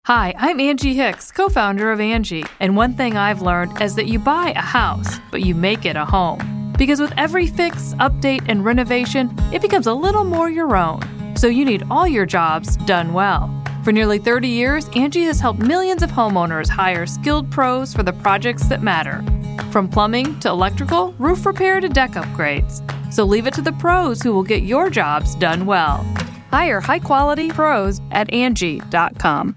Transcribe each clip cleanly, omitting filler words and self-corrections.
Hi, I'm Angie Hicks, co-founder of Angie, and one thing I've learned is that you buy a house, but you make it a home. Because with every fix, update, and renovation, it becomes a little more your own. So you need all your jobs done well. For nearly 30 years, Angie has helped millions of homeowners hire skilled pros for the projects that matter. From plumbing to electrical, roof repair to deck upgrades. So leave it to the pros who will get your jobs done well. Hire high-quality pros at Angie.com.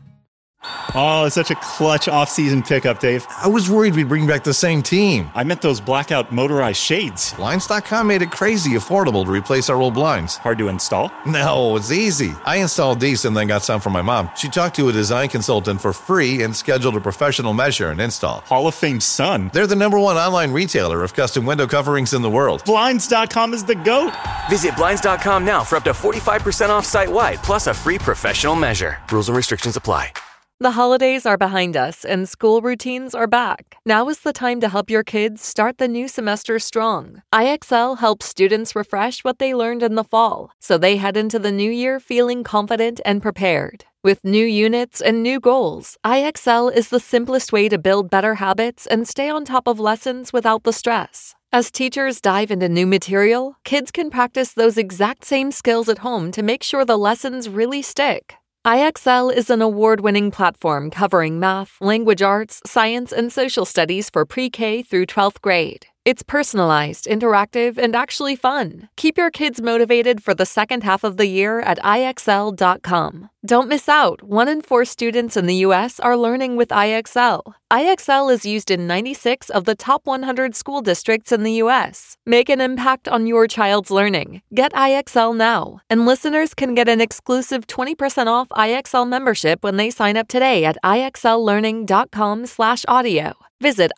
Oh, it's such a clutch off-season pickup, Dave. I was worried we'd bring back the same team. I meant those blackout motorized shades. Blinds.com made it crazy affordable to replace our old blinds. Hard to install? No, it's easy. I installed these and then got some for my mom. She talked to a design consultant for free and scheduled a professional measure and install. Hall of Fame son. They're the #1 online retailer of custom window coverings in the world. Blinds.com is the GOAT. Visit Blinds.com now for up to 45% off site-wide, plus a free professional measure. Rules and restrictions apply. The holidays are behind us and school routines are back. Now is the time to help your kids start the new semester strong. IXL helps students refresh what they learned in the fall, so they head into the new year feeling confident and prepared. With new units and new goals, IXL is the simplest way to build better habits and stay on top of lessons without the stress. As teachers dive into new material, kids can practice those exact same skills at home to make sure the lessons really stick. IXL is an award-winning platform covering math, language arts, science, and social studies for pre-K through 12th grade. It's personalized, interactive, and actually fun. Keep your kids motivated for the second half of the year at IXL.com. Don't miss out. 1 in 4 students in the U.S. are learning with IXL. IXL is used in 96 of the top 100 school districts in the U.S. Make an impact on your child's learning. Get IXL now. And listeners can get an exclusive 20% off IXL membership when they sign up today at IXLlearning.com/audio. Visit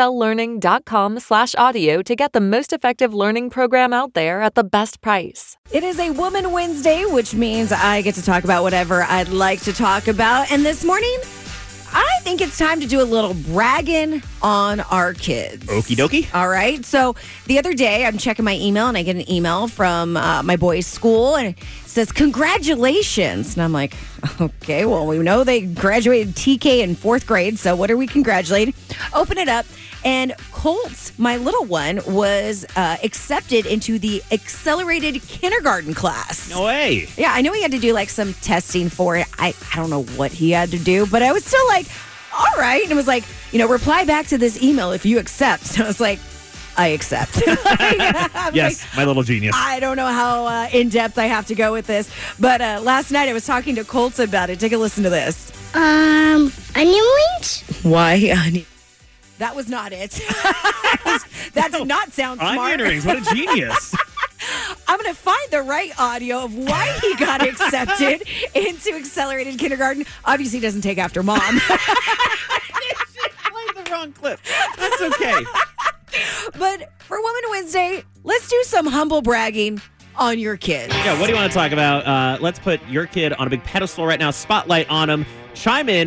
IXLlearning.com/audio to get the most effective learning program out there at the best price. It is a Woman Wednesday, which means I get to talk about whatever I'd like to talk about. And this morning, I think it's time to do a little bragging on our kids. Okie dokie. All right. So the other day, I'm checking my email, and I get an email from my boys' school, and it says, "Congratulations." And I'm like, okay, well, we know they graduated TK in 4th grade, so what are we congratulating? Open it up, and Colt, my little one, was accepted into the accelerated kindergarten class. No way. Yeah, I know he had to do like some testing for it. I don't know what he had to do, but I was still like, all right. And it was like, reply back to this email if you accept. So I was like, I accept. Yes, my little genius. I don't know how in-depth I have to go with this. But last night I was talking to Colt about it. Take a listen to this. Onion rings? Why onion? That was not it. That did not sound smart. Onion rings, what a genius. I'm going to find the right audio of why he got accepted into accelerated kindergarten. Obviously, he doesn't take after mom. Played the wrong clip. That's okay. But for Women Wednesday, let's do some humble bragging on your kids. Yeah, what do you want to talk about? Let's put your kid on a big pedestal right now. Spotlight on them. Chime in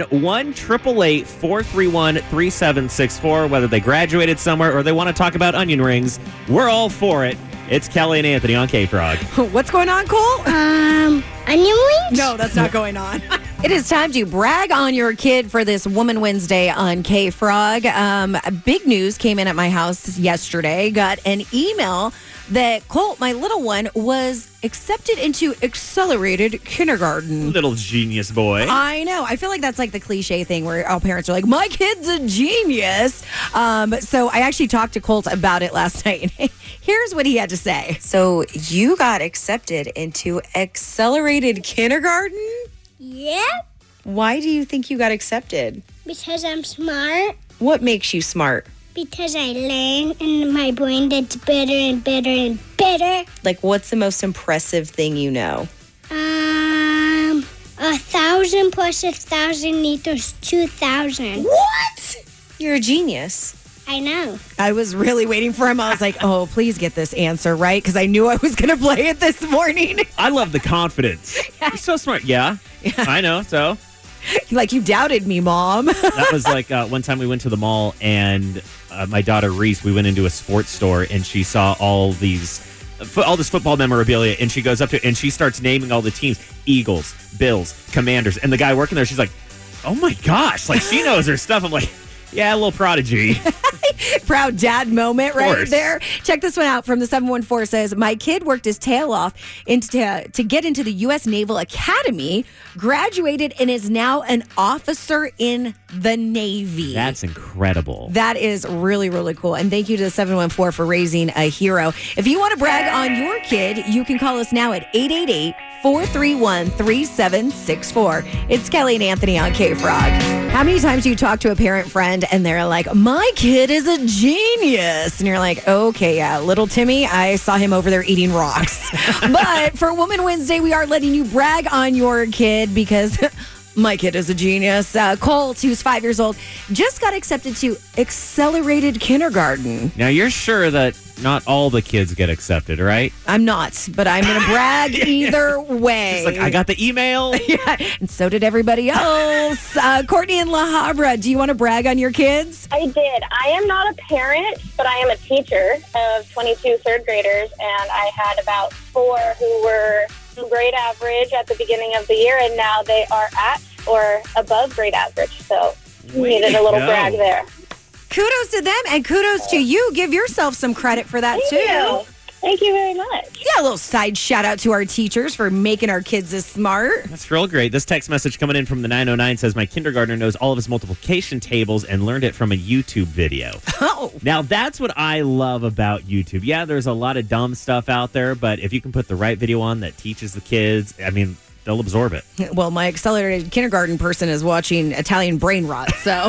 1-888-431-3764, whether they graduated somewhere or they want to talk about onion rings. We're all for it. It's Kelly and Anthony on K-Frog. What's going on, Cole? Onion rings? No, that's not going on. It is time to brag on your kid for this Woman Wednesday on K-Frog. Big news came in at my house yesterday. Got an email that Colt, my little one, was accepted into accelerated kindergarten. Little genius boy. I know. I feel like that's like the cliche thing where all parents are like, my kid's a genius. So I actually talked to Colt about it last night. Here's what he had to say. So you got accepted into accelerated kindergarten? Yep. Why do you think you got accepted? Because I'm smart. What makes you smart? Because I learn and my brain gets better and better and better. Like, what's the most impressive thing you know? 1,000 plus 1,000 equals 2,000. What? You're a genius. I know. I was really waiting for him. I was like, oh, please get this answer right, because I knew I was going to play it this morning. I love the confidence. You're so smart. Yeah, I know. So, like, you doubted me, Mom. that was like one time we went to the mall, and my daughter Reese, we went into a sports store, and she saw all this football memorabilia, and she goes up to it, and she starts naming all the teams: Eagles, Bills, Commanders. And the guy working there, she's like, Oh my gosh, like she knows her stuff. I'm like, yeah, a little prodigy. Proud dad moment right there. Check this one out from the 714 says, my kid worked his tail off to get into the U.S. Naval Academy, graduated, and is now an officer in the Navy. That's incredible. That is really, really cool. And thank you to the 714 for raising a hero. If you want to brag on your kid, you can call us now at 888-431-3764. It's Kelly and Anthony on K-Frog. How many times do you talk to a parent friend and they're like, my kid is a genius? And you're like, okay, yeah, little Timmy, I saw him over there eating rocks. But for Woman Wednesday, we are letting you brag on your kid because my kid is a genius. Colt, who's 5 years old, just got accepted to accelerated kindergarten. Now, you're sure that not all the kids get accepted, right? I'm not, but I'm going to brag either way. It's like, I got the email. Yeah, and so did everybody else. Courtney and La Habra, do you want to brag on your kids? I did. I am not a parent, but I am a teacher of 22 third graders, and I had about 4 who were grade average at the beginning of the year, and now they are at or above grade average. So needed a little brag there. Kudos to them and kudos to you. Give yourself some credit for that, too. Thank you very much. Yeah, a little side shout out to our teachers for making our kids as smart. That's real great. This text message coming in from the 909 says, my kindergartner knows all of his multiplication tables and learned it from a YouTube video. Oh. Now, that's what I love about YouTube. Yeah, there's a lot of dumb stuff out there, but if you can put the right video on that teaches the kids, I mean, they'll absorb it. Well, my accelerated kindergarten person is watching Italian brain rot. So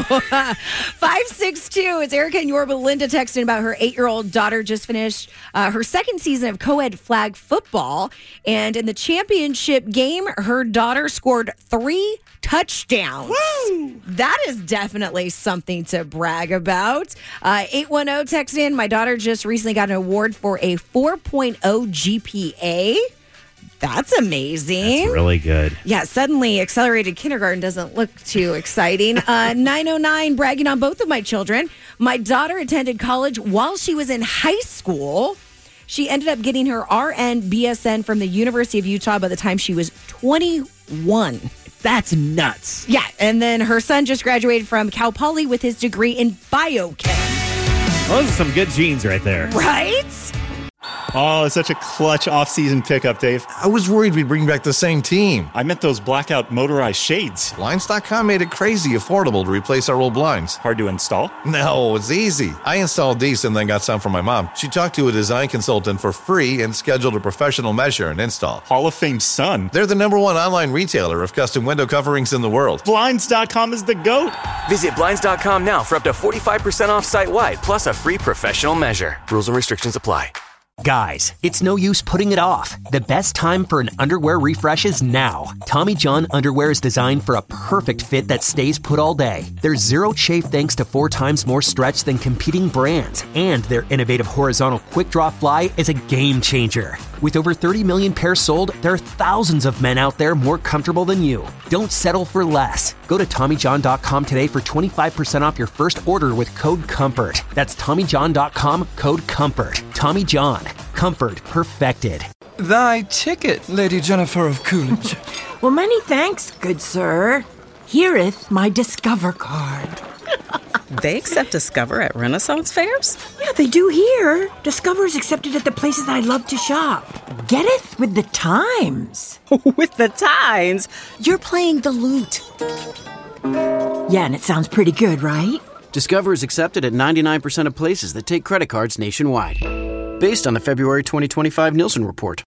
562, it's Erica and Yorba Linda texting about her 8-year-old daughter just finished her second season of co-ed flag football. And in the championship game, her daughter scored 3 touchdowns. Woo! That is definitely something to brag about. 810 text in, my daughter just recently got an award for a 4.0 GPA. That's amazing. That's really good. Yeah, suddenly accelerated kindergarten doesn't look too exciting. 909, bragging on both of my children. My daughter attended college while she was in high school. She ended up getting her RN BSN from the University of Utah by the time she was 21. That's nuts. Yeah, and then her son just graduated from Cal Poly with his degree in biochem. Those are some good genes right there. Right? Oh, it's such a clutch off-season pickup, Dave. I was worried we'd bring back the same team. I meant those blackout motorized shades. Blinds.com made it crazy affordable to replace our old blinds. Hard to install? No, it's easy. I installed these and then got some from my mom. She talked to a design consultant for free and scheduled a professional measure and install. Hall of Fame son. They're the #1 online retailer of custom window coverings in the world. Blinds.com is the GOAT. Visit Blinds.com now for up to 45% off site-wide, plus a free professional measure. Rules and restrictions apply. Guys, it's no use putting it off. The best time for an underwear refresh is now. Tommy John underwear is designed for a perfect fit that stays put all day. There's zero chafe thanks to 4 times more stretch than competing brands. And their innovative horizontal quick draw fly is a game changer. With over 30 million pairs sold, there are thousands of men out there more comfortable than you. Don't settle for less. Go to TommyJohn.com today for 25% off your first order with code COMFORT. That's TommyJohn.com, code COMFORT. Tommy John. Comfort perfected. Thy ticket, Lady Jennifer of Coolidge. Well, many thanks, good sir. Here'th my Discover card. They accept Discover at Renaissance fairs? Yeah, they do here. Discover is accepted at the places I love to shop. Getteth with the times. With the times? You're playing the lute. Yeah, and it sounds pretty good, right? Discover is accepted at 99% of places that take credit cards nationwide. Based on the February 2025 Nielsen report.